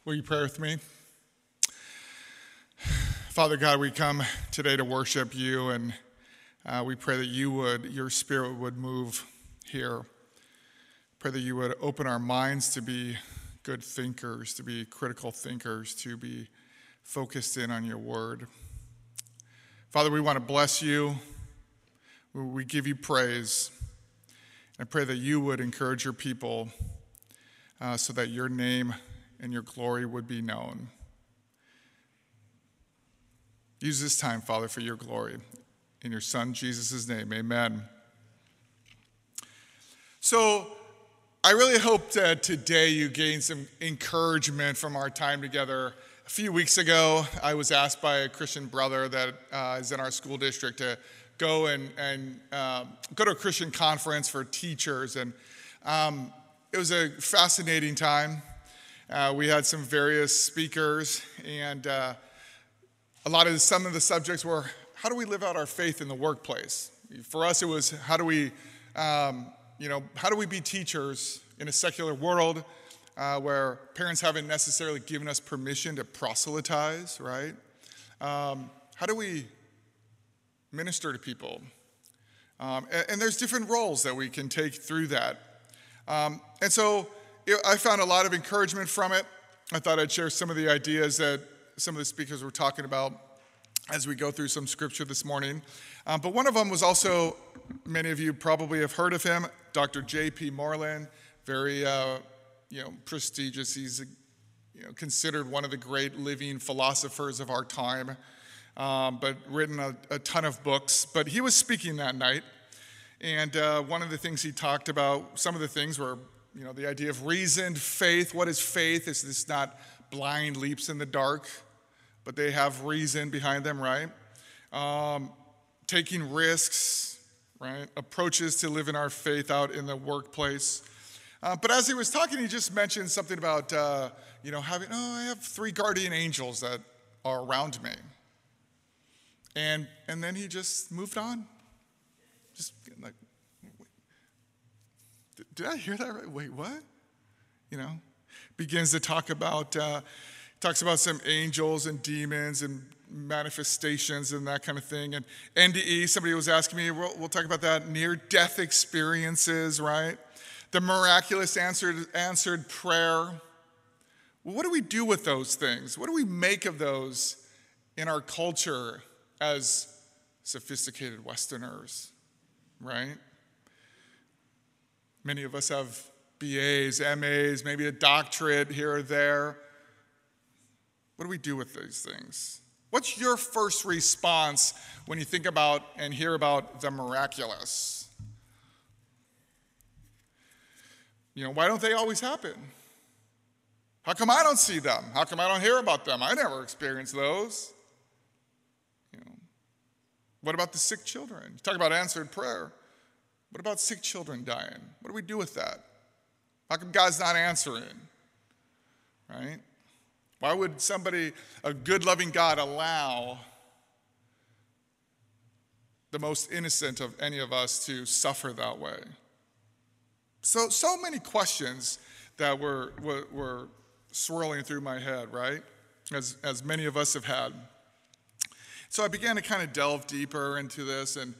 Will you pray with me? Father God, we come today to worship you, and we pray that your Spirit would move here. Pray that you would open our minds to be good thinkers, to be critical thinkers, to be focused in on your word. Father, we want to bless you. We give you praise. I pray that you would encourage your people so that your name and your glory would be known. Use this time, Father, for your glory. In your Son, Jesus' name, amen. So I really hope that today you gain some encouragement from our time together. A few weeks ago, I was asked by a Christian brother that is in our school district to go and go to a Christian conference for teachers. And it was a fascinating time. We had some various speakers, and some of the subjects were, how do we live out our faith in the workplace? For us, it was, how do we be teachers in a secular world where parents haven't necessarily given us permission to proselytize, right? How do we minister to people? And there's different roles that we can take through that. And so I found a lot of encouragement from it. I thought I'd share some of the ideas that some of the speakers were talking about as we go through some scripture this morning. But one of them was also, many of you probably have heard of him, Dr. J.P. Moreland, very prestigious. He's considered one of the great living philosophers of our time, but written a ton of books. But he was speaking that night, and one of the things he talked about, some of the things were, the idea of reasoned faith. What is faith? Is this not blind leaps in the dark, but they have reason behind them, right? Taking risks, right? Approaches to living our faith out in the workplace. But as he was talking, he just mentioned something about, I have 3 guardian angels that are around me. And then he just moved on. Just like, did I hear that right? Wait, what? Begins to talk about, talks about some angels and demons and manifestations and that kind of thing. And NDE, somebody was asking me, we'll talk about that, near-death experiences, right? The miraculous answered prayer. Well, what do we do with those things? What do we make of those in our culture as sophisticated Westerners, right? Many of us have BAs, MAs, maybe a doctorate here or there. What do we do with these things? What's your first response when you think about and hear about the miraculous? Why don't they always happen? How come I don't see them? How come I don't hear about them? I never experienced those. What about the sick children? You talk about answered prayer. What about sick children dying? What do we do with that? How come God's not answering? Right? Why would a good loving God, allow the most innocent of any of us to suffer that way? So many questions that were swirling through my head, right? As many of us have had. So I began to kind of delve deeper into this, and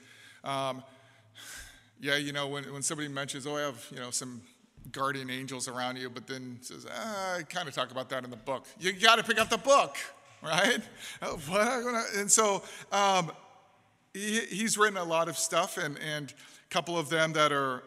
when somebody mentions, I have some guardian angels around you, but then says, I kind of talk about that in the book. You got to pick up the book, right? And so he's written a lot of stuff, and a couple of them that are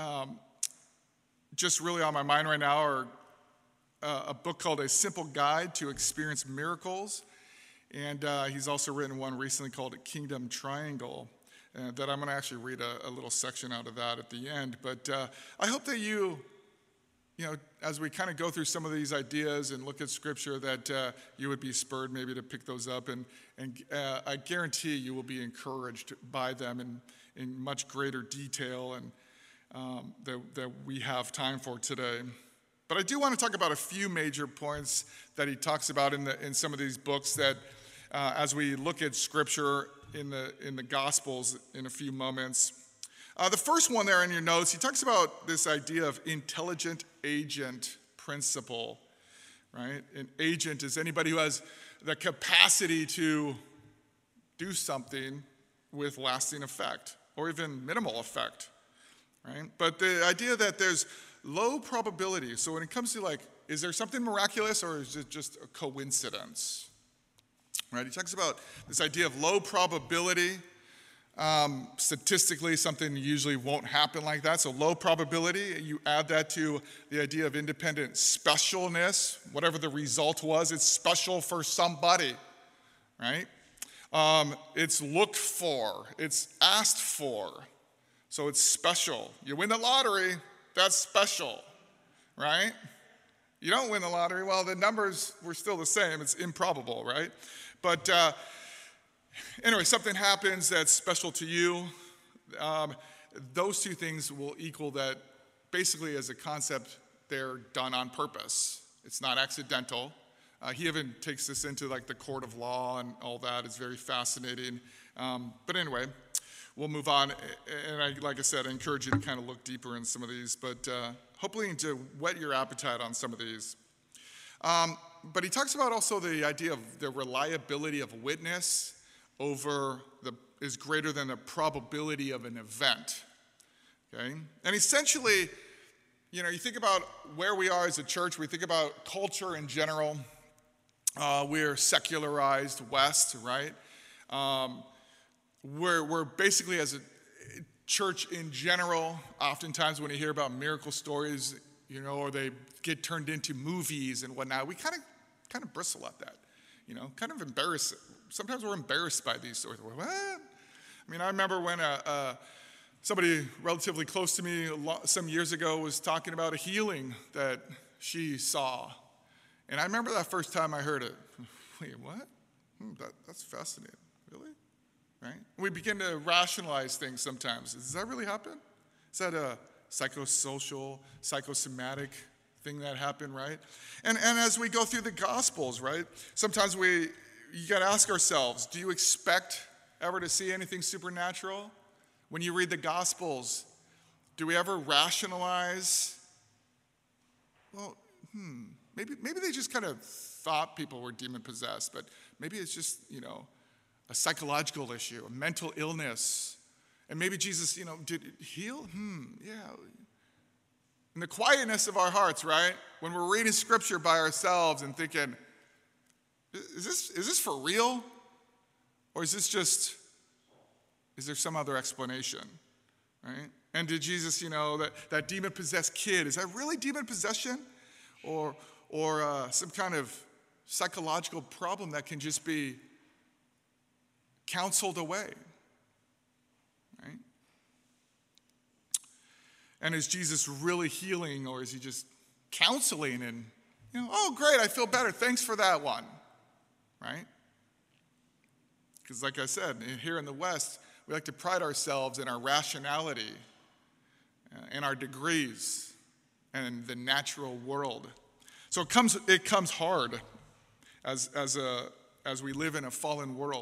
just really on my mind right now are a book called A Simple Guide to Experience Miracles, and he's also written one recently called A Kingdom Triangle, that I'm going to actually read a little section out of that at the end. But I hope that you as we kind of go through some of these ideas and look at Scripture, that you would be spurred maybe to pick those up, and I guarantee you will be encouraged by them in much greater detail and that we have time for today. But I do want to talk about a few major points that he talks about in some of these books that as we look at Scripture in the Gospels in a few moments. The first one there in your notes, he talks about this idea of intelligent agent principle. right? An agent is anybody who has the capacity to do something with lasting effect or even minimal effect, right? But the idea that there's low probability, so when it comes to like, is there something miraculous or is it just a coincidence, right? He talks about this idea of low probability. Statistically, something usually won't happen like that. So low probability, you add that to the idea of independent specialness. Whatever the result was, it's special for somebody, right? It's looked for, it's asked for, so it's special. You win the lottery, that's special, right? You don't win the lottery, well, the numbers were still the same. It's improbable, right? But anyway, something happens that's special to you. Those two things will equal that basically as a concept, they're done on purpose. It's not accidental. He even takes this into like the court of law and all that. It's very fascinating. But anyway, we'll move on. And like I said, I encourage you to kind of look deeper in some of these, but hopefully to whet your appetite on some of these. But he talks about also the idea of the reliability of witness is greater than the probability of an event, okay? And essentially, you know, you think about where we are as a church, we think about culture in general. We're secularized West, right? We're basically, as a church in general, oftentimes when you hear about miracle stories, you know, or they get turned into movies and whatnot, we kind of bristle at that, you know, kind of embarrass it. Sometimes we're embarrassed by these stories. We're, what? I mean, I remember when somebody relatively close to me some years ago was talking about a healing that she saw. And I remember that first time I heard it. Wait, what? That's fascinating. Really? Right? We begin to rationalize things sometimes. Does that really happen? Is that a psychosocial, psychosomatic thing that happened, right? And as we go through the Gospels, right, sometimes you got to ask ourselves, do you expect ever to see anything supernatural? When you read the Gospels, do we ever rationalize? Well, maybe they just kind of thought people were demon-possessed, but maybe it's just, you know, a psychological issue, a mental illness. And maybe Jesus, you know, did heal? Yeah. In the quietness of our hearts, right? When we're reading Scripture by ourselves and thinking, is this for real? Or is there some other explanation, right? And did Jesus, you know, that demon-possessed kid, is that really demon possession? Or some kind of psychological problem that can just be counseled away, right? And is Jesus really healing, or is he just counseling and, you know, oh, great, I feel better, thanks for that one, right? Because like I said, here in the West, we like to pride ourselves in our rationality and our degrees and the natural world. So it comes hard as we live in a fallen world.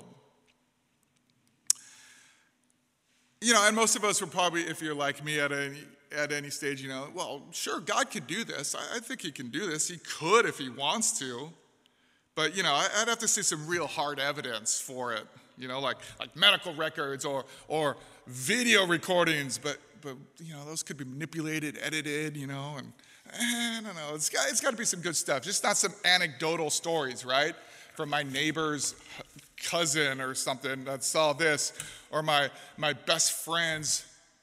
You know, and most of us would probably, if you're like me at any stage, you know, well, sure, God could do this. I think he can do this. He could if he wants to. But, you know, I'd have to see some real hard evidence for it, you know, like medical records or video recordings. But you know, those could be manipulated, edited, you know, and I don't know. It's got to be some good stuff. Just not some anecdotal stories, right? From my neighbor's cousin or something that saw this, or my best friend's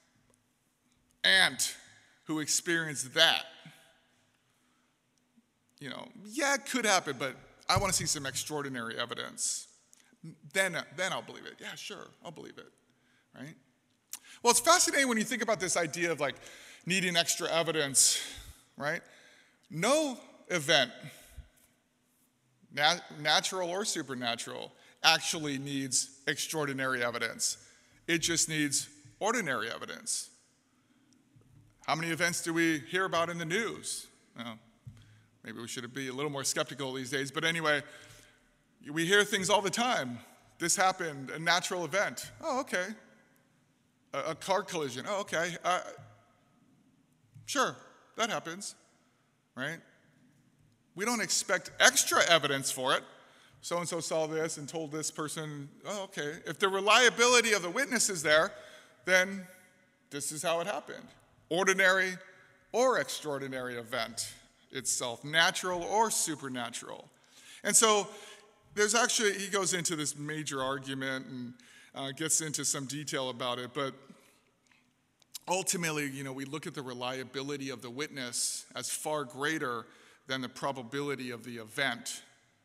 aunt who experienced that. You know, yeah, it could happen, but I want to see some extraordinary evidence. Then I'll believe it. Yeah, sure, I'll believe it, right? Well, it's fascinating when you think about this idea of like needing extra evidence, right? No event, natural or supernatural, actually needs extraordinary evidence. It just needs ordinary evidence. How many events do we hear about in the news? Well, maybe we should be a little more skeptical these days, but anyway, we hear things all the time. This happened, a natural event. Oh, okay. A car collision. Oh, okay. Sure, that happens, right? We don't expect extra evidence for it. So-and-so saw this and told this person, oh, okay. If the reliability of the witness is there, then this is how it happened. Ordinary or extraordinary event itself, natural or supernatural. And so there's actually, he goes into this major argument and gets into some detail about it, but ultimately, we look at the reliability of the witness as far greater than the probability of the event.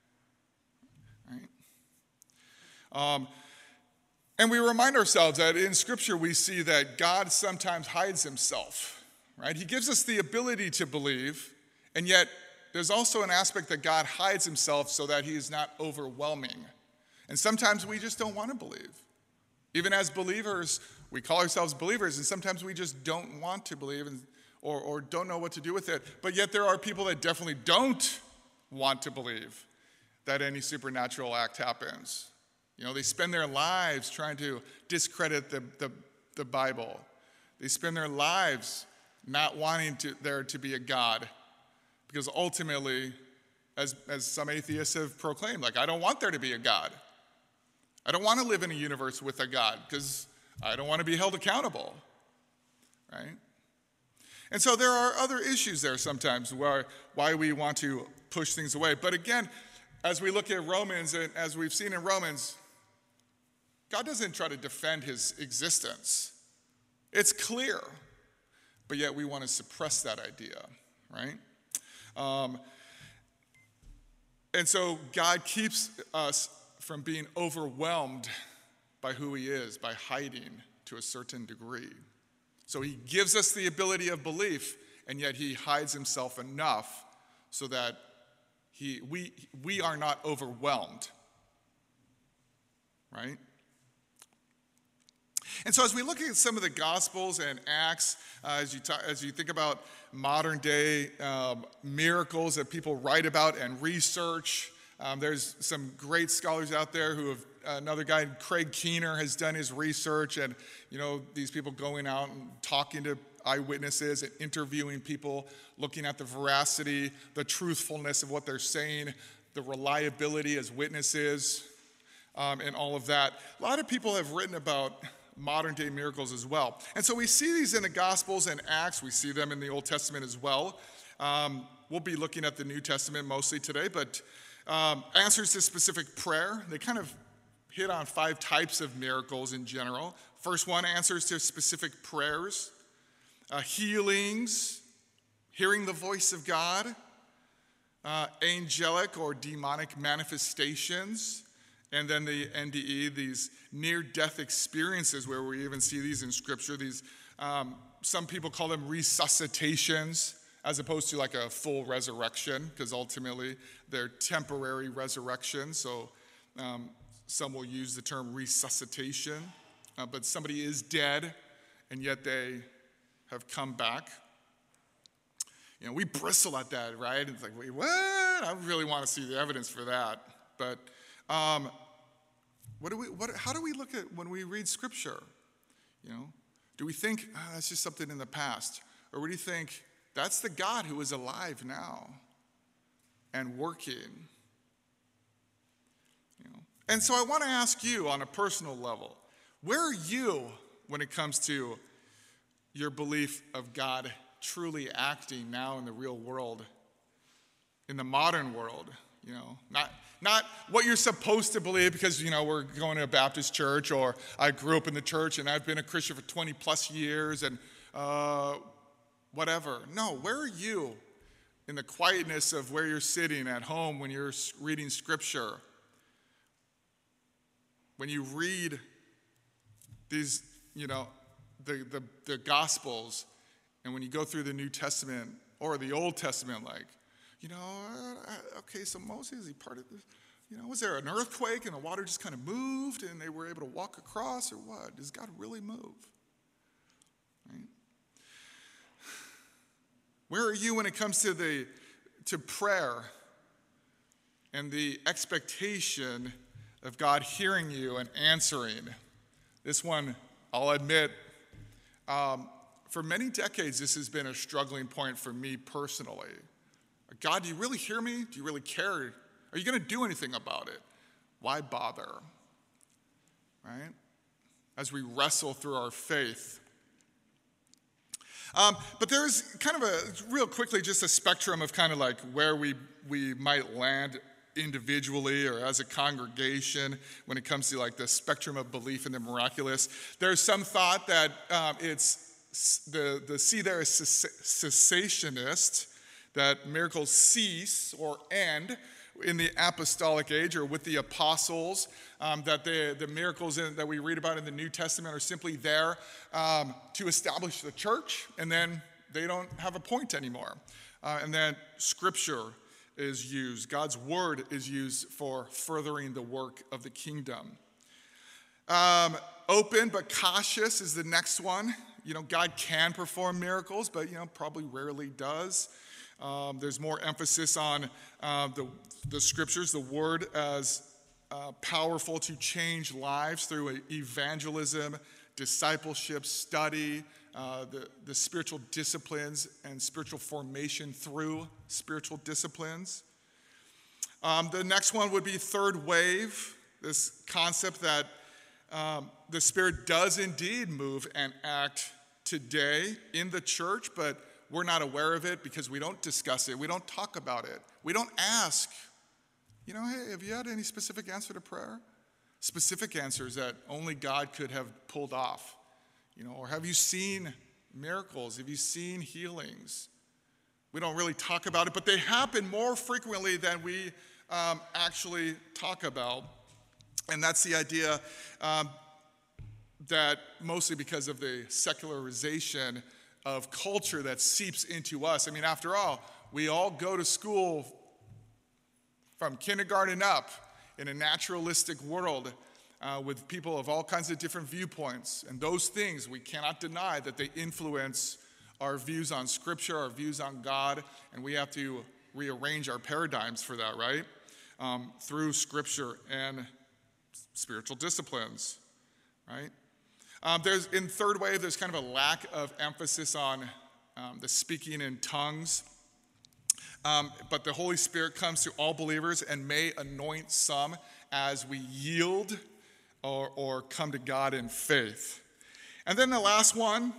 Right? And we remind ourselves that in Scripture we see that God sometimes hides himself. Right? He gives us the ability to believe, and yet there's also an aspect that God hides himself so that he is not overwhelming. And sometimes we just don't want to believe. Even as believers, we call ourselves believers, and sometimes we just don't want to believe or don't know what to do with it. But yet there are people that definitely don't want to believe that any supernatural act happens. They spend their lives trying to discredit the Bible. They spend their lives not wanting there to be a God. Because ultimately, as some atheists have proclaimed, I don't want there to be a God. I don't want to live in a universe with a God because I don't want to be held accountable, right? And so there are other issues there sometimes why we want to push things away. But again, as we look at Romans, and as we've seen in Romans, God doesn't try to defend his existence. It's clear, but yet we want to suppress that idea, right? And so God keeps us from being overwhelmed by who he is, by hiding to a certain degree. So he gives us the ability of belief, and yet he hides himself enough so that we are not overwhelmed, right? And so as we look at some of the Gospels and Acts, as you think about modern day miracles that people write about and research, there's some great scholars out there who have, another guy, Craig Keener, has done his research, and these people going out and talking to eyewitnesses and interviewing people, looking at the veracity, the truthfulness of what they're saying, the reliability as witnesses, and all of that. A lot of people have written about modern day miracles as well. And so we see these in the Gospels and Acts. We see them in the Old Testament as well. We'll be looking at the New Testament mostly today, but answers to specific prayer. They kind of hit on 5 types of miracles in general. First one, answers to specific prayers. Healings, hearing the voice of God. Angelic or demonic manifestations. And then the NDE, these near-death experiences, where we even see these in Scripture. These, some people call them resuscitations, as opposed to like a full resurrection, because ultimately they're temporary resurrections. So some will use the term resuscitation, but somebody is dead, and yet they have come back. We bristle at that, right? It's like, wait, what? I really want to see the evidence for that. But how do we look at when we read Scripture? Do we think that's just something in the past, or do you think that's the God who is alive now and working? And so I want to ask you on a personal level, where are you when it comes to your belief of God truly acting now in the real world, in the modern world? Not what you're supposed to believe because, we're going to a Baptist church, or I grew up in the church and I've been a Christian for 20 plus years and whatever. No, where are you in the quietness of where you're sitting at home when you're reading Scripture? When you read these, the Gospels, and when you go through the New Testament or the Old Testament, okay, so Moses, he parted this. Was there an earthquake and the water just kind of moved and they were able to walk across, or what? Does God really move? Right? Where are you when it comes to prayer and the expectation of God hearing you and answering? This one, I'll admit, for many decades, this has been a struggling point for me personally. God, do you really hear me? Do you really care? Are you going to do anything about it? Why bother? Right? As we wrestle through our faith. But there's kind of real quickly, just a spectrum of kind of like where we might land individually or as a congregation when it comes to like the spectrum of belief in the miraculous. There's some thought that it's the C there is cessationist, that miracles cease or end in the apostolic age or with the apostles, that the miracles that we read about in the New Testament are simply there to establish the church, and then they don't have a point anymore. And then Scripture is used. God's word is used for furthering the work of the kingdom. Open but cautious is the next one. God can perform miracles, but probably rarely does. There's more emphasis on the scriptures, the word as powerful to change lives through evangelism, discipleship, study, the spiritual disciplines and spiritual formation through spiritual disciplines. The next one would be third wave, this concept that the Spirit does indeed move and act today in the church, but we're not aware of it because we don't discuss it. We don't talk about it. We don't ask, hey, have you had any specific answer to prayer? Specific answers that only God could have pulled off. Or have you seen miracles? Have you seen healings? We don't really talk about it, but they happen more frequently than we actually talk about. And that's the idea that mostly because of the secularization of culture that seeps into us. After all, we all go to school from kindergarten up in a naturalistic world with people of all kinds of different viewpoints. And those things, we cannot deny that they influence our views on Scripture, our views on God, and we have to rearrange our paradigms for that, right? Through Scripture and spiritual disciplines, right? In third wave, there's kind of a lack of emphasis on the speaking in tongues. But the Holy Spirit comes to all believers and may anoint some as we yield or come to God in faith. And then the last one,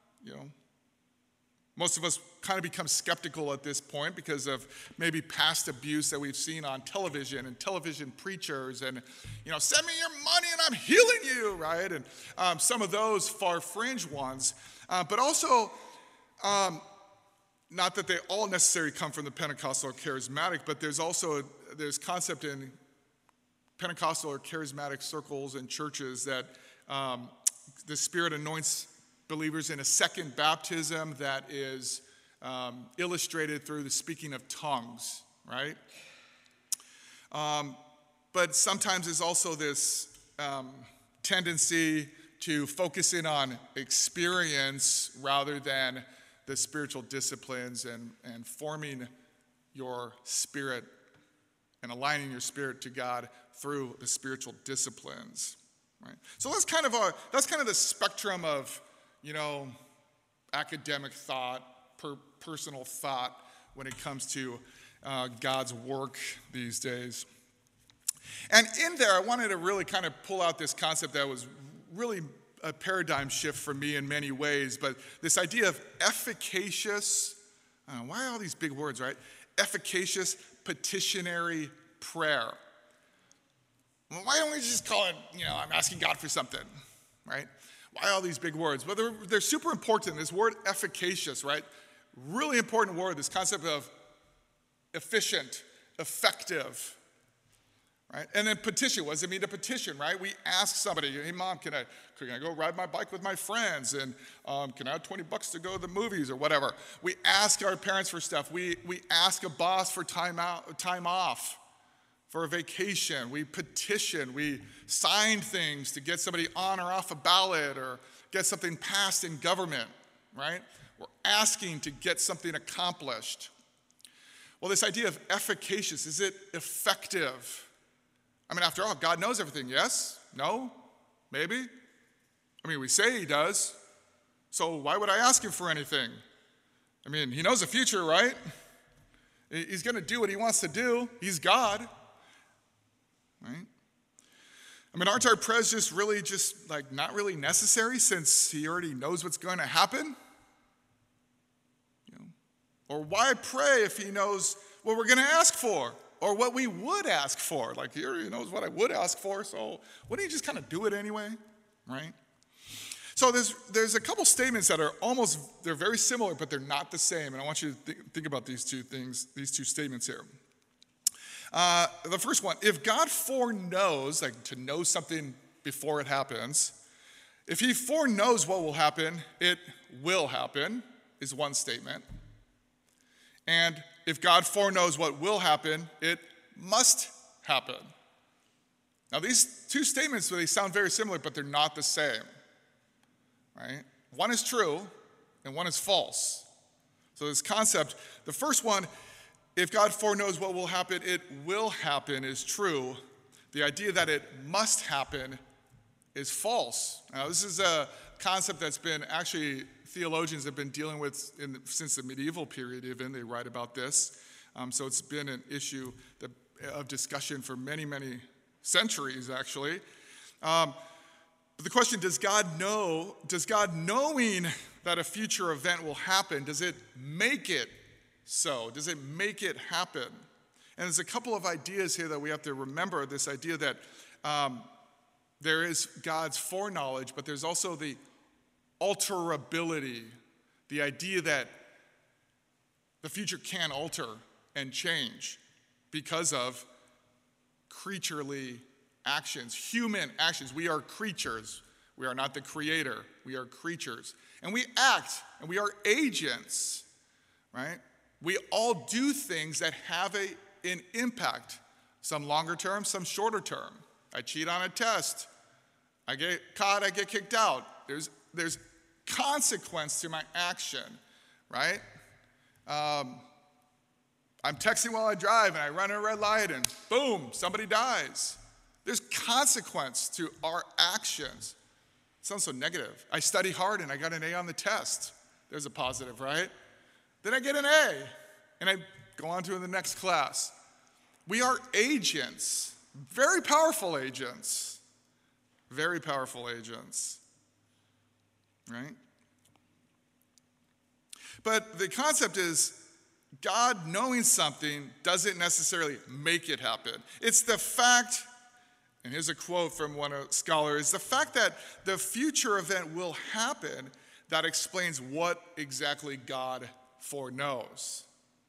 most of us kind of become skeptical at this point because of maybe past abuse that we've seen on television and television preachers and, send me your money and I'm healing you, right? And some of those far fringe ones. But also, not that they all necessarily come from the Pentecostal or charismatic, but there's concept in Pentecostal or charismatic circles and churches that the Spirit anoints believers in a second baptism that is illustrated through the speaking of tongues, right? But sometimes there's also this tendency to focus in on experience rather than the spiritual disciplines and forming your spirit and aligning your spirit to God through the spiritual disciplines, right? So that's kind of the spectrum of, academic thought, personal thought when it comes to God's work these days. And in there, I wanted to really kind of pull out this concept that was really a paradigm shift for me in many ways, but this idea of efficacious, why all these big words, right? Efficacious petitionary prayer. Well, why don't we just call it, I'm asking God for something, right? Why all these big words? Well, they're super important. This word efficacious, right? Really important word, this concept of efficient, effective, right? And then petition, what does it mean to petition, right? We ask somebody, hey, Mom, can I go ride my bike with my friends? And can I have $20 to go to the movies or whatever? We ask our parents for stuff. We ask a boss for time off, for a vacation. We petition. We sign things to get somebody on or off a ballot or get something passed in government, right? We're asking to get something accomplished. Well, this idea of efficacious, is it effective? After all, God knows everything, yes? No? Maybe? We say he does. So why would I ask him for anything? He knows the future, right? He's going to do what he wants to do. He's God, right? I mean, aren't our prayers just really not really necessary since he already knows what's going to happen? Or why pray if he knows what we're going to ask for or what we would ask for? Like, he already knows what I would ask for, so wouldn't he just kind of do it anyway, right? So there's a couple statements that are they're very similar, but they're not the same. And I want you to think about these two statements here. The first one, if God foreknows, like to know something before it happens, if he foreknows what will happen, it will happen, is one statement. And if God foreknows what will happen, it must happen. Now, these two statements, they sound very similar, but they're not the same, right? One is true, and one is false. So this concept, the first one, if God foreknows what will happen, it will happen, is true. The idea that it must happen is false. Now, this is a concept that's been actually theologians have been dealing with since the medieval period even. They write about this. So it's been an issue of discussion for many, many centuries, actually. But the question, does God knowing that a future event will happen, does it make it so? Does it make it happen? And there's a couple of ideas here that we have to remember. This idea that there is God's foreknowledge, but there's also the alterability, the idea that the future can alter and change because of creaturely actions, human actions. We are creatures. We are not the creator. We are creatures. And we act, and we are agents, right? We all do things that have an impact, some longer term, some shorter term. I cheat on a test. I get caught, I get kicked out. There's consequence to my action, right? I'm texting while I drive and I run a red light and boom, somebody dies. There's consequence to our actions. It sounds so negative. I study hard and I got an A on the test. There's a positive, right? Then I get an A and I go on to the next class. We are agents, very powerful agents, very powerful agents. Right? But the concept is God knowing something doesn't necessarily make it happen. It's the fact, and here's a quote from one scholar, it's the fact that the future event will happen that explains what exactly God foreknows.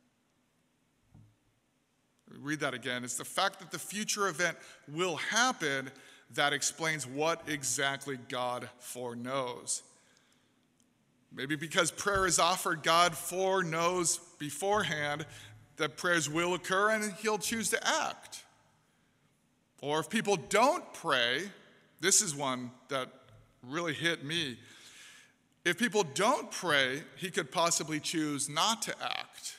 Read that again. It's the fact that the future event will happen that explains what exactly God foreknows. Maybe because prayer is offered, God foreknows beforehand that prayers will occur and he'll choose to act. Or if people don't pray, this is one that really hit me. If people don't pray, he could possibly choose not to act.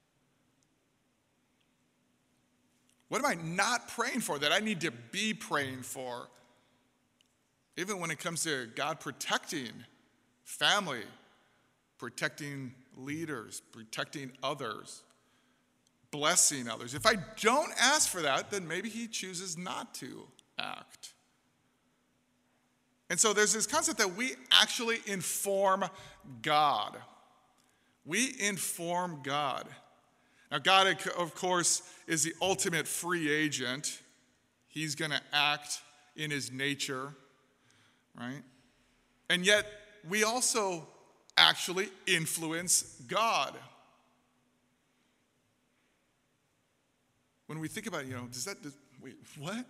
What am I not praying for that I need to be praying for? Even when it comes to God protecting family, protecting leaders, protecting others, blessing others. If I don't ask for that, then maybe he chooses not to act. And so there's this concept that we actually inform God. We inform God. Now, God, of course, is the ultimate free agent. He's going to act in his nature, right? And yet, we also actually influence God. When we think about it, wait, what?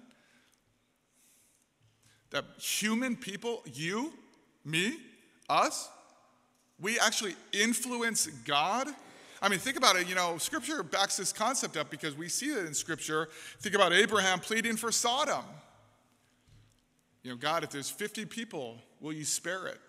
That human people, you, me, us, we actually influence God? I mean, think about it, Scripture backs this concept up because we see it in Scripture. Think about Abraham pleading for Sodom. God, if there's 50 people, will you spare it?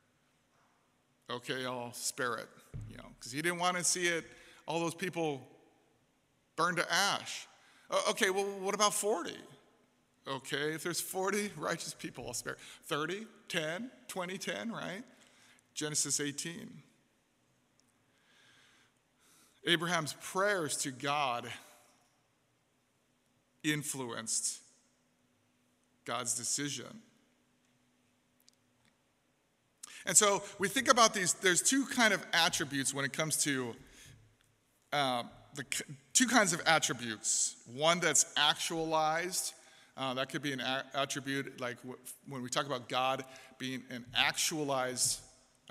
Okay, I'll spare it, because he didn't want to see all those people burned to ash. Okay, well, what about 40? Okay, if there's 40 righteous people, I'll spare 30, 10, 20, 10, right? Genesis 18. Abraham's prayers to God influenced God's decision. And so we think about these, there's two kind of attributes when it comes to two kinds of attributes. One that's actualized. That could be an attribute like when we talk about God being an actualized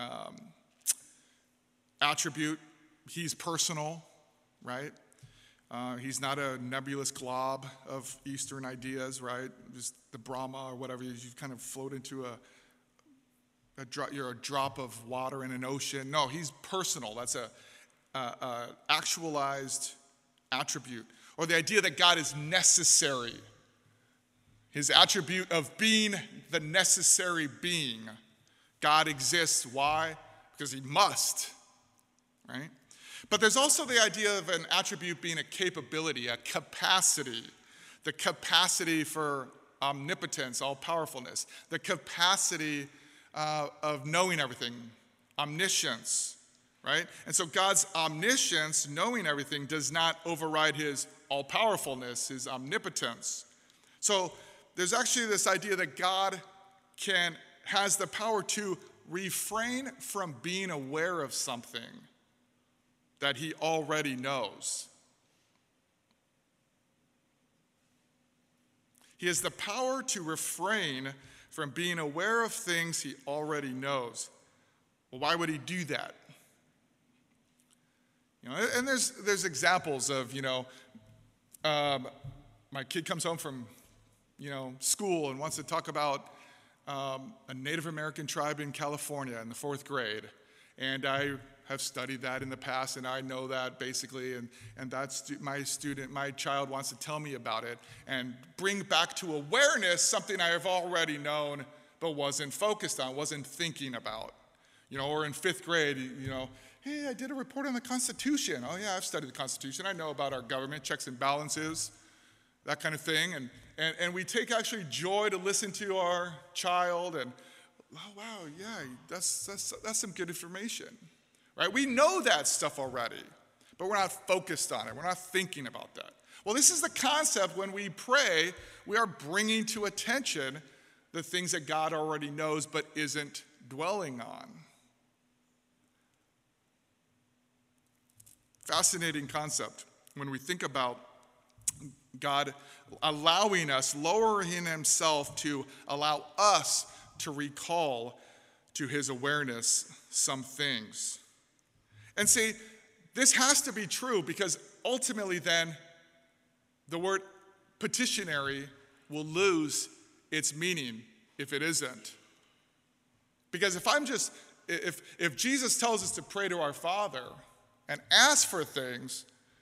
attribute. He's personal, right? He's not a nebulous glob of Eastern ideas, right? Just the Brahma or whatever. You kind of float into you're a drop of water in an ocean. No, he's personal. That's a actualized attribute. Or the idea that God is necessary. His attribute of being the necessary being. God exists. Why? Because he must, right? But there's also the idea of an attribute being a capability, a capacity. The capacity for omnipotence, all-powerfulness. The capacity of knowing everything, omniscience, right? And so God's omniscience, knowing everything, does not override his all-powerfulness, his omnipotence. So there's actually this idea that God has the power to refrain from being aware of something that he already knows. He has the power to refrain from being aware of things he already knows. Well, why would he do that? And there's examples of, my kid comes home from, school and wants to talk about a Native American tribe in California in the 4th grade. And I have studied that in the past, and I know that basically, and that's my child wants to tell me about it and bring back to awareness something I have already known but wasn't focused on, wasn't thinking about. Or in 5th grade, hey, I did a report on the Constitution. Oh yeah, I've studied the Constitution. I know about our government, checks and balances, that kind of thing. And we take actually joy to listen to our child and, oh wow, yeah, that's some good information. Right? We know that stuff already, but we're not focused on it. We're not thinking about that. Well, this is the concept when we pray, we are bringing to attention the things that God already knows but isn't dwelling on. Fascinating concept when we think about God allowing us, lowering himself to allow us to recall to his awareness some things. And see, this has to be true because ultimately then the word petitionary will lose its meaning if it isn't. Because if Jesus tells us to pray to our Father and ask for things,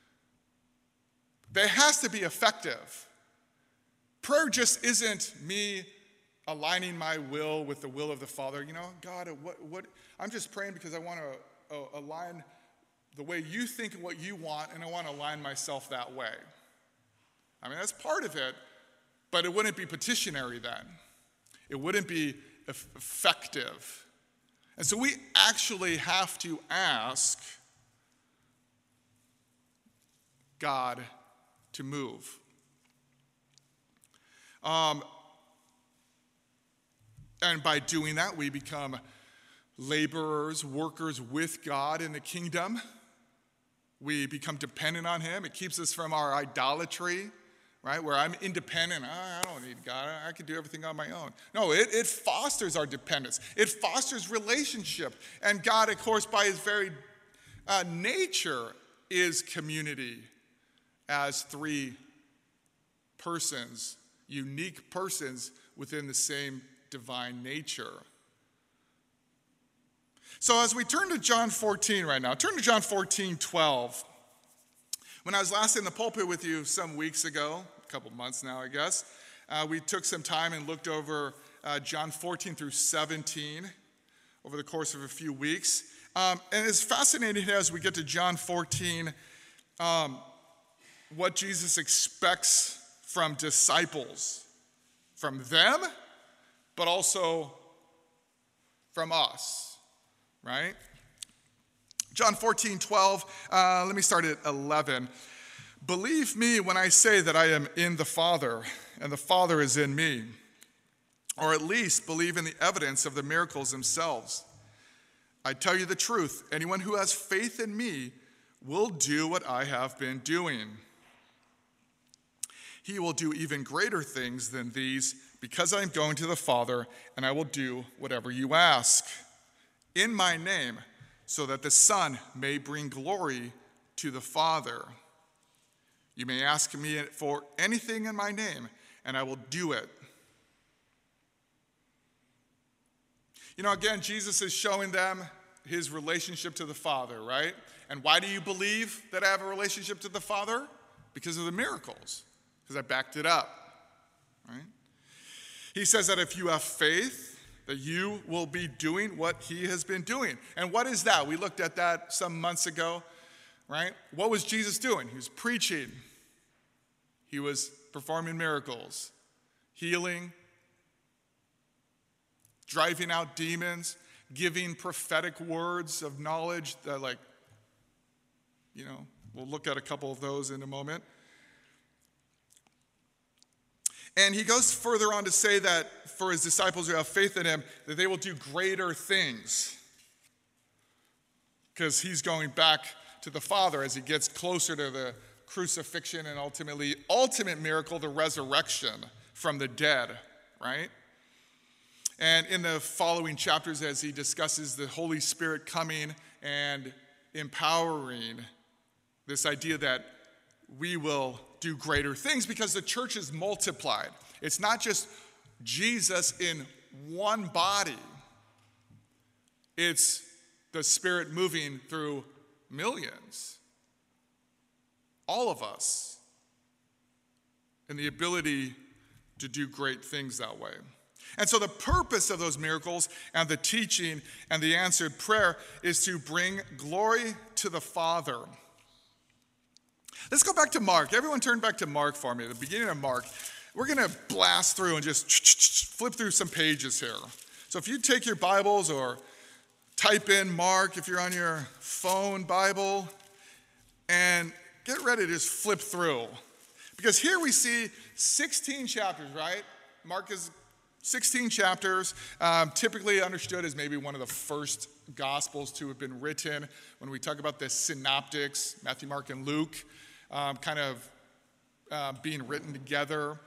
they has to be effective. Prayer just isn't me aligning my will with the will of the Father. God, what I'm just praying because I want to align the way you think and what you want, and I want to align myself that way. I mean, that's part of it, but it wouldn't be petitionary then. It wouldn't be effective. And so we actually have to ask God to move. And by doing that, we become laborers, workers with God in the kingdom. We become dependent on him. It keeps us from our idolatry, right? Where I'm independent. I don't need God. I can do everything on my own. No, it fosters our dependence. It fosters relationship. And God, of course, by his very nature, is community as 3 persons, unique persons within the same divine nature. So as we turn to John 14 right now, turn to John 14:12. When I was last in the pulpit with you some weeks ago, a couple months now, I guess, we took some time and looked over John 14 through 17 over the course of a few weeks. And it's fascinating as we get to John 14, what Jesus expects from disciples, from them, but also from us, right? John 14:12, let me start at 11. Believe me when I say that I am in the Father, and the Father is in me. Or at least believe in the evidence of the miracles themselves. I tell you the truth, anyone who has faith in me will do what I have been doing. He will do even greater things than these, because I am going to the Father, and I will do whatever you ask in my name, so that the Son may bring glory to the Father. You may ask me for anything in my name, and I will do it. You know, again, Jesus is showing them his relationship to the Father, right? And why do you believe that I have a relationship to the Father? Because of the miracles, because I backed it up, right? He says that if you have faith, that you will be doing what he has been doing. And what is that? We looked at that some months ago, right? What was Jesus doing? He was preaching. He was performing miracles, healing, driving out demons, giving prophetic words of knowledge that, like, you know, we'll look at a couple of those in a moment. And he goes further on to say that for his disciples who have faith in him, that they will do greater things. Because he's going back to the Father as he gets closer to the crucifixion and ultimate miracle, the resurrection from the dead, right? And in the following chapters, as he discusses the Holy Spirit coming and empowering this idea that we will do greater things because the church is multiplied. It's not just Jesus in one body. It's the Spirit moving through millions. All of us. And the ability to do great things that way. And so the purpose of those miracles and the teaching and the answered prayer is to bring glory to the Father. Let's go back to Mark. Everyone turn back to Mark for me, the beginning of Mark. We're going to blast through and just flip through some pages here. So if you take your Bibles or type in Mark if you're on your phone Bible, and get ready to just flip through. Because here we see 16 chapters, right? Mark is 16 chapters, typically understood as maybe one of the first Gospels to have been written. When we talk about the synoptics, Matthew, Mark, and Luke, kind of being written together.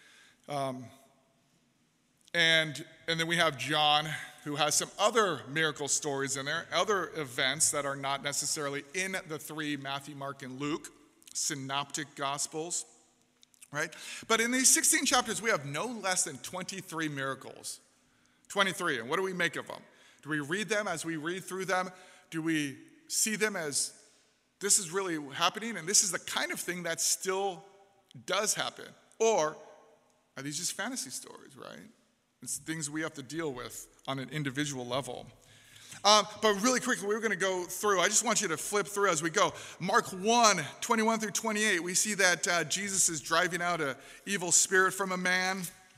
And then we have John, who has some other miracle stories in there, other events that are not necessarily in the three, Matthew, Mark, and Luke, synoptic Gospels. Right? But in these 16 chapters, we have no less than 23 miracles. 23. And what do we make of them? Do we read them as we read through them? Do we see them as this is really happening and this is the kind of thing that still does happen? Or are these just fantasy stories, right? It's things we have to deal with on an individual level. But really quickly, we're going to go through. I just want you to flip through as we go. Mark 1, 21 through 28, we see that Jesus is driving out an evil spirit from a man.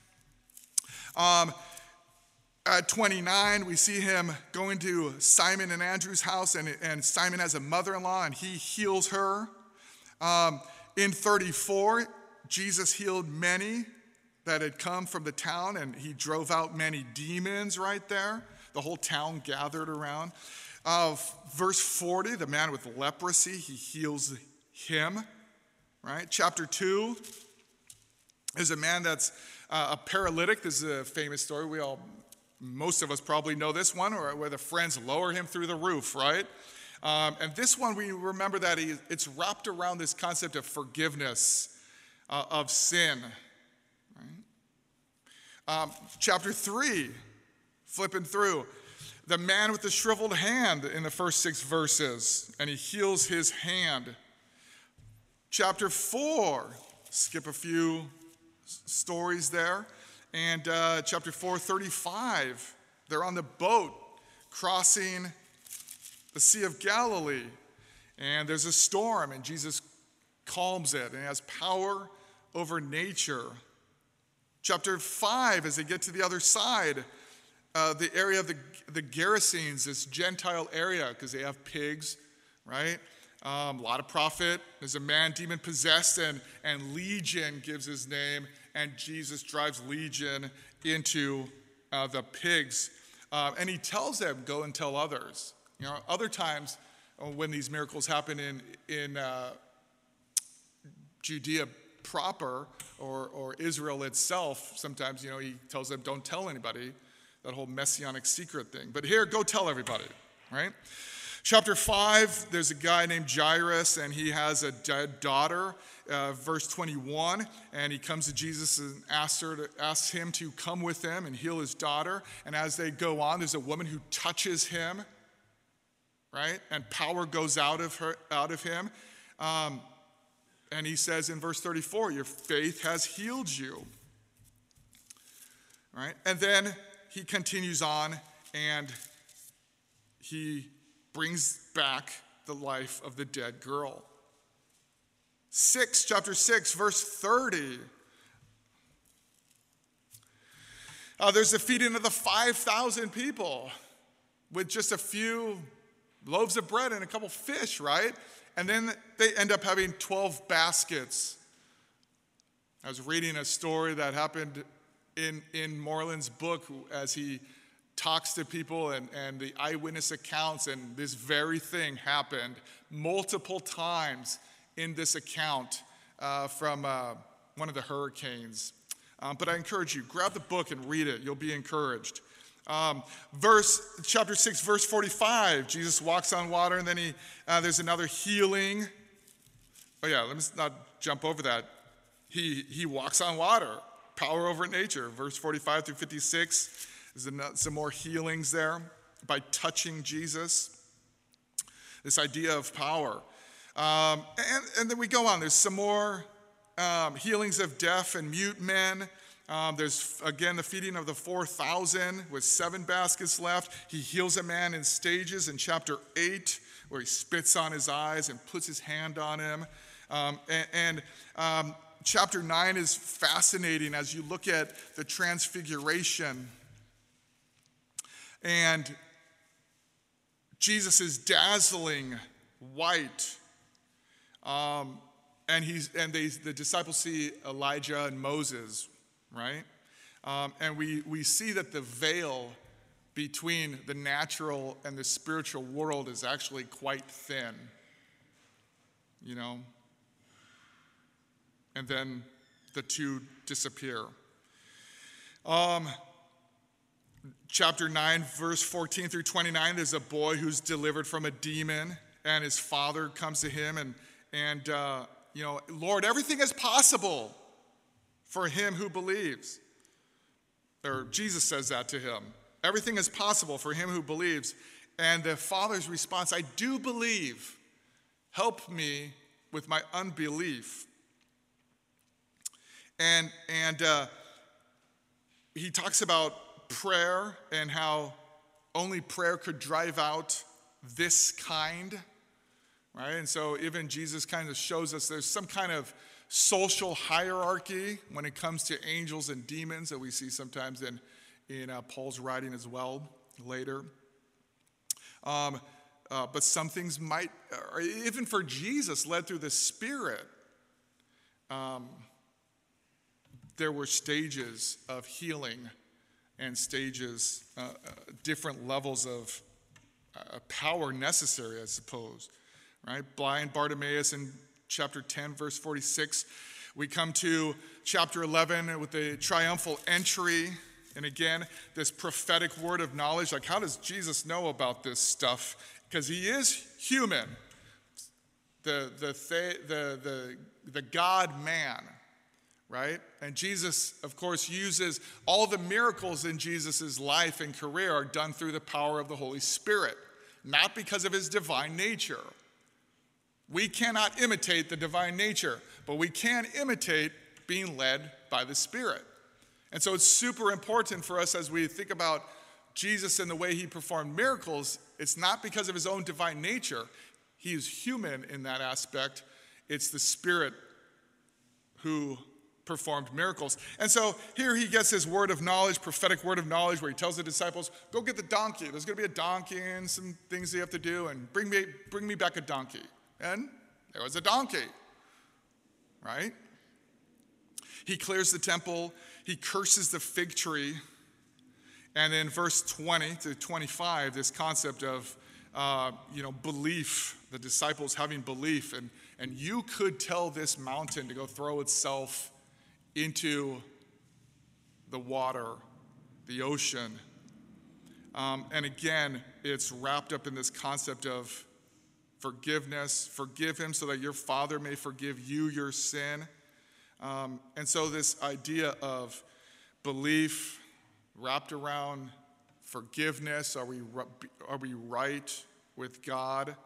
At 29, we see him going to Simon and Andrew's house, and Simon has a mother-in-law, and he heals her. In 34, Jesus healed many that had come from the town, and he drove out many demons right there. The whole town gathered around. Verse 40, the man with leprosy, he heals him, right? Chapter 2 is a man that's a paralytic. This is a famous story. Most of us probably know this one, or where the friends lower him through the roof, right? And this one, we remember that it's wrapped around this concept of forgiveness of sin, right? Chapter 3, flipping through, the man with the shriveled hand in the first 6 verses, and he heals his hand. Chapter 4, skip a few stories there, and chapter 4, 35, they're on the boat crossing the Sea of Galilee, and there's a storm, and Jesus calms it, and he has power over nature. Chapter 5, as they get to the other side, the area of the Gerasenes, this Gentile area, because they have pigs right? A lot of profit. There's a man demon-possessed, and Legion gives his name, and Jesus drives Legion into the pigs. And he tells them, go and tell others. Other times when these miracles happen in Judea proper or Israel itself, sometimes, he tells them, don't tell anybody, that whole messianic secret thing. But here, go tell everybody, right? Chapter 5, there's a guy named Jairus, and he has a dead daughter, verse 21, and he comes to Jesus and asks him to come with him and heal his daughter. And as they go on, there's a woman who touches him, right? And power goes out of him. And he says in verse 34, your faith has healed you, right? And then he continues on, and he brings back the life of the dead girl. Chapter 6, verse 30. There's the feeding of the 5,000 people with just a few loaves of bread and a couple fish, right? And then they end up having 12 baskets. I was reading a story that happened in Moreland's book as he talks to people and the eyewitness accounts, and this very thing happened multiple times in this account from one of the hurricanes. But I encourage you, grab the book and read it. You'll be encouraged. Chapter 6, verse 45, Jesus walks on water, and then there's another healing. Oh yeah, let me not jump over that. He walks on water, power over nature. Verse 45 through 56, there's some more healings there by touching Jesus. This idea of power. And then we go on. There's some more healings of deaf and mute men. There's, again, the feeding of the 4,000 with 7 baskets left. He heals a man in stages in chapter 8, where he spits on his eyes and puts his hand on him. Chapter 9 is fascinating as you look at the transfiguration. And Jesus is dazzling white. And the disciples see Elijah and Moses, right? And we see that the veil between the natural and the spiritual world is actually quite thin, And then the two disappear. Chapter 9, verse 14 through 29, there's a boy who's delivered from a demon, and his father comes to him and Lord, everything is possible for him who believes. Or Jesus says that to him. Everything is possible for him who believes. And the father's response, I do believe. Help me with my unbelief. And he talks about prayer and how only prayer could drive out this kind, right? And so even Jesus kind of shows us there's some kind of social hierarchy when it comes to angels and demons that we see sometimes in Paul's writing as well later. But some things might, or even for Jesus, led through the Spirit. There were stages of healing and stages, different levels of power necessary, I suppose, right? Blind Bartimaeus in chapter 10, verse 46. We come to chapter 11 with the triumphal entry. And again, this prophetic word of knowledge, like how does Jesus know about this stuff? Because he is human, the God-man, right? And Jesus, of course, uses all the miracles in Jesus' life and career are done through the power of the Holy Spirit, not because of his divine nature. We cannot imitate the divine nature, but we can imitate being led by the Spirit. And so it's super important for us as we think about Jesus and the way he performed miracles. It's not because of his own divine nature. He is human in that aspect. It's the Spirit who performed miracles. And so here he gets his word of knowledge, prophetic word of knowledge, where he tells the disciples, go get the donkey. There's going to be a donkey and some things you have to do, and bring me back a donkey. And there was a donkey, right? He clears the temple. He curses the fig tree. And then verse 20 to 25, this concept of, belief, the disciples having belief. And you could tell this mountain to go throw itself into the water, the ocean. And again, it's wrapped up in this concept of forgiveness. Forgive him so that your Father may forgive you your sin. And so this idea of belief wrapped around forgiveness, are we right with God?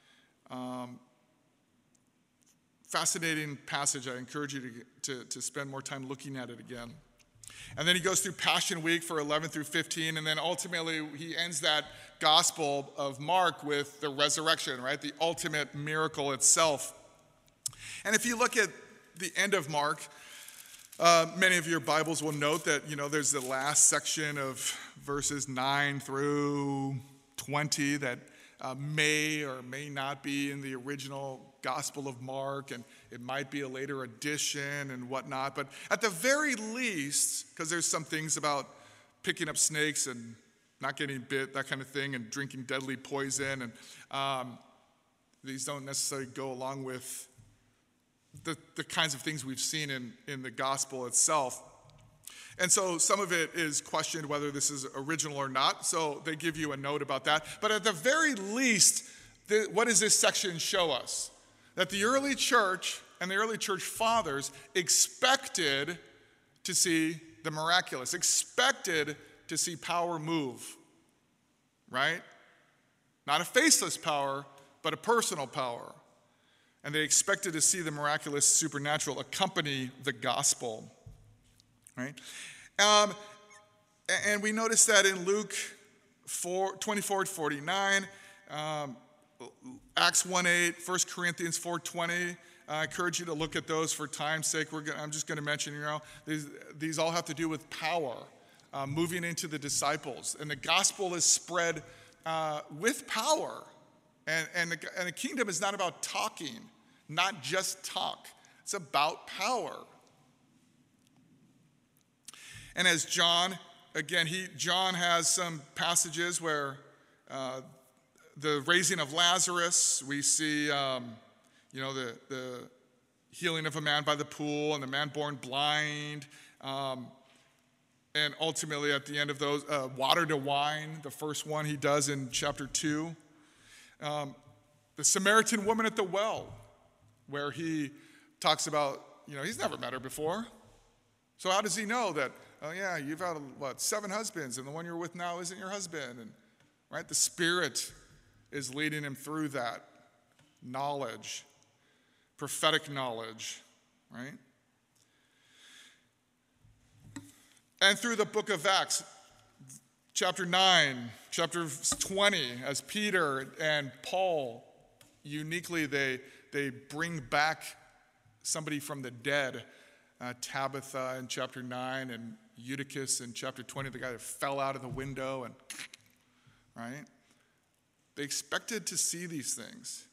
Fascinating passage. I encourage you to spend more time looking at it again. And then he goes through Passion Week for 11 through 15, and then ultimately he ends that Gospel of Mark with the resurrection, right? The ultimate miracle itself. And if you look at the end of Mark, many of your Bibles will note that, there's the last section of verses 9 through 20 that may or may not be in the original Gospel of Mark, and it might be a later edition and whatnot. But at the very least, because there's some things about picking up snakes and not getting bit, that kind of thing, and drinking deadly poison, and these don't necessarily go along with the kinds of things we've seen in the gospel itself. And so some of it is questioned whether this is original or not, so they give you a note about that. But at the very least, what does this section show us? That the early church and the early church fathers expected to see the miraculous, expected to see power move, right? Not a faceless power, but a personal power. And they expected to see the miraculous supernatural accompany the gospel, right? And we notice that in Luke 24:49, Acts 1:8, 1 Corinthians 4:20. I encourage you to look at those for time's sake. I'm just going to mention, these all have to do with power, moving into the disciples. And the gospel is spread with power. And the kingdom is not about talking, not just talk. It's about power. And as John has some passages where the raising of Lazarus, we see, the healing of a man by the pool and the man born blind, and ultimately at the end of those, water to wine, the first one he does in chapter 2. The Samaritan woman at the well, where he talks about, he's never met her before. So how does he know that, you've had, 7 husbands, and the one you're with now isn't your husband? And right, the Spirit is leading him through that knowledge, prophetic knowledge, right? And through the book of Acts, chapter 9, chapter 20, as Peter and Paul, uniquely, they bring back somebody from the dead, Tabitha in chapter 9, and Eutychus in chapter 20, the guy that fell out of the window, and right? They expected to see these things.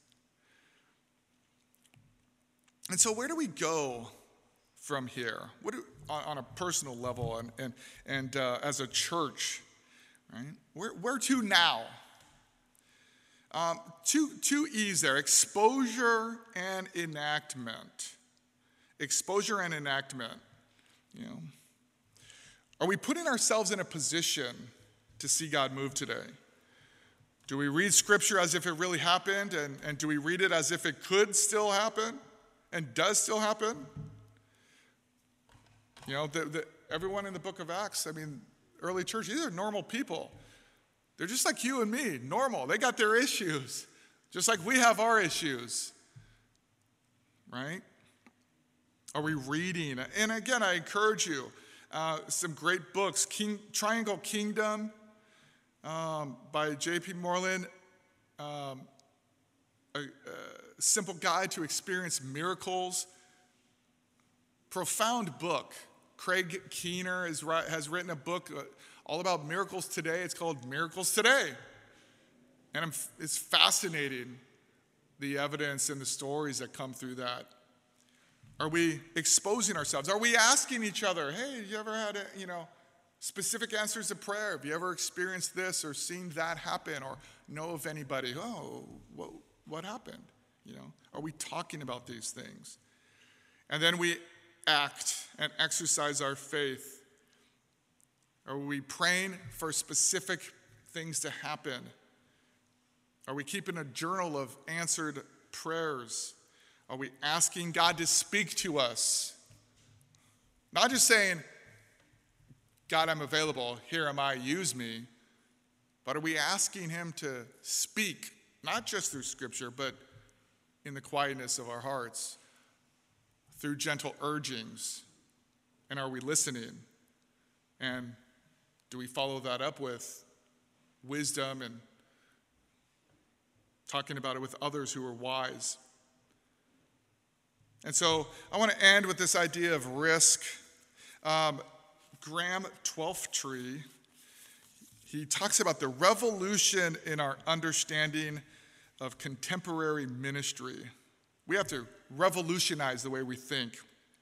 And so where do we go from here? On a personal level and as a church, right? Where to now? Two E's there: exposure and enactment. Exposure and enactment. Are we putting ourselves in a position to see God move today? Do we read Scripture as if it really happened, and do we read it as if it could still happen and does still happen? Everyone in the book of Acts, early church, these are normal people. They're just like you and me, normal. They got their issues, just like we have our issues, right? Are we reading? And again, I encourage you, some great books. Triangle Kingdom by J.P. Moreland, a simple guide to experience miracles. profound book. Craig Keener has written a book all about miracles today. It's called Miracles Today. And it's fascinating, the evidence and the stories that come through that. Are we exposing ourselves? Are we asking each other, hey, have you ever had specific answers to prayer? Have you ever experienced this or seen that happen, or know of anybody? Oh, what happened? Are we talking about these things? And then we act and exercise our faith. Are we praying for specific things to happen? Are we keeping a journal of answered prayers? Are we asking God to speak to us? Not just saying, God, I'm available, here am I, use me. But are we asking him to speak, not just through Scripture, but in the quietness of our hearts, through gentle urgings? And are we listening? And do we follow that up with wisdom and talking about it with others who are wise? And so I want to end with this idea of risk. Graham Twelftree, he talks about the revolution in our understanding of contemporary ministry. We have to revolutionize the way we think.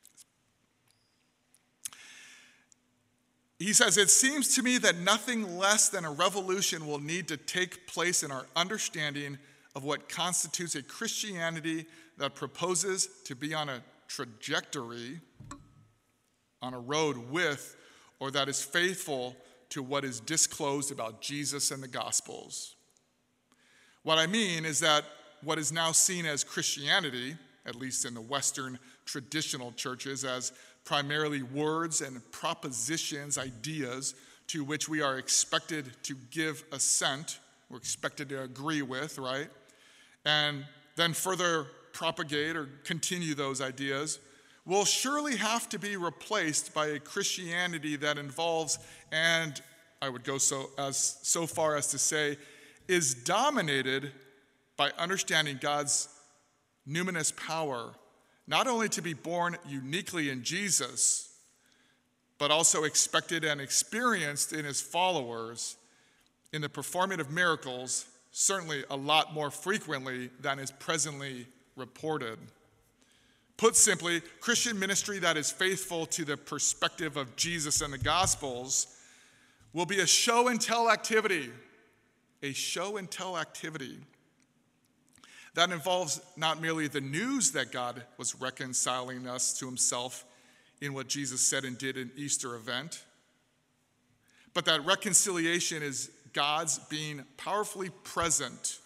He says, it seems to me that nothing less than a revolution will need to take place in our understanding of what constitutes a Christianity that proposes to be on a trajectory, on a road with, or that is faithful to what is disclosed about Jesus and the Gospels. What I mean is that what is now seen as Christianity, at least in the Western traditional churches, as primarily words and propositions, ideas, to which we are expected to give assent, we're expected to agree with, right? And then further propagate or continue those ideas, will surely have to be replaced by a Christianity that involves, and I would go so far as to say, is dominated by understanding God's numinous power, not only to be born uniquely in Jesus, but also expected and experienced in his followers in the performance of miracles, certainly a lot more frequently than is presently reported. Put simply, Christian ministry that is faithful to the perspective of Jesus and the Gospels will be a show and tell activity. A show and tell activity that involves not merely the news that God was reconciling us to himself in what Jesus said and did in Easter event, but that reconciliation is God's being powerfully present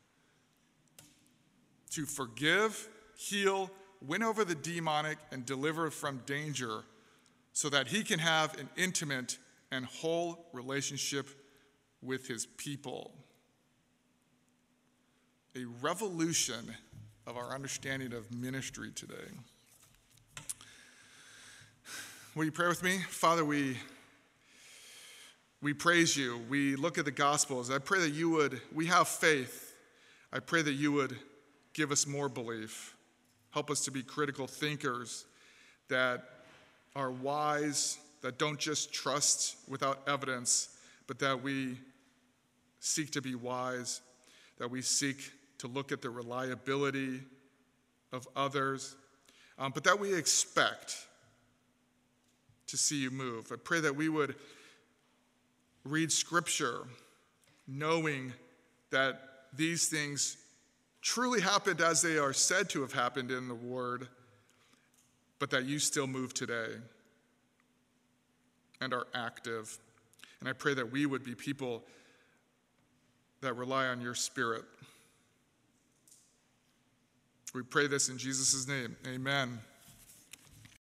to forgive, heal, win over the demonic, and deliver from danger so that he can have an intimate and whole relationship with his people. A revolution of our understanding of ministry today. Will you pray with me? Father, we praise you. We look at the Gospels. I pray that we have faith. I pray that you would give us more belief. Help us to be critical thinkers that are wise, that don't just trust without evidence, but that we seek to be wise, that we seek to look at the reliability of others, but that we expect to see you move. I pray that we would read Scripture knowing that these things truly happened as they are said to have happened in the Word, but that you still move today and are active. And I pray that we would be people that rely on your Spirit. We pray this in Jesus' name. Amen.